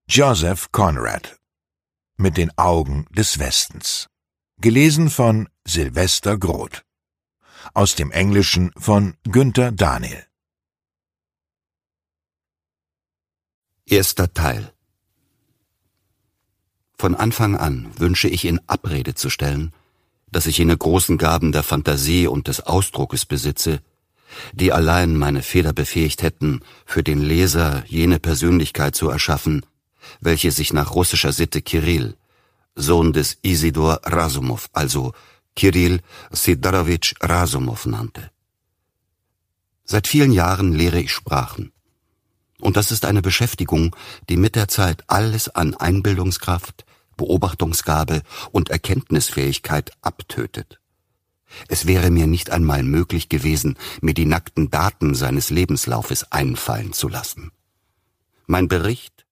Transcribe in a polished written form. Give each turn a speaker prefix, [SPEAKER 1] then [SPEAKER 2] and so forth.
[SPEAKER 1] Joseph Conrad. Mit den Augen des Westens. Gelesen von Sylvester Groth. Aus dem Englischen von Günther Daniel.
[SPEAKER 2] Erster Teil. Von Anfang an wünsche ich in Abrede zu stellen, dass ich jene großen Gaben der Fantasie und des Ausdruckes besitze, die allein meine Feder befähigt hätten, für den Leser jene Persönlichkeit zu erschaffen, welche sich nach russischer Sitte Kirill, Sohn des Isidor Razumow, also Kirill Sidorowitsch Razumow nannte. Seit vielen Jahren lehre ich Sprachen. Und das ist eine Beschäftigung, die mit der Zeit alles an Einbildungskraft, Beobachtungsgabe und Erkenntnisfähigkeit abtötet. Es wäre mir nicht einmal möglich gewesen, mir die nackten Daten seines Lebenslaufes einfallen zu lassen. Mein Bericht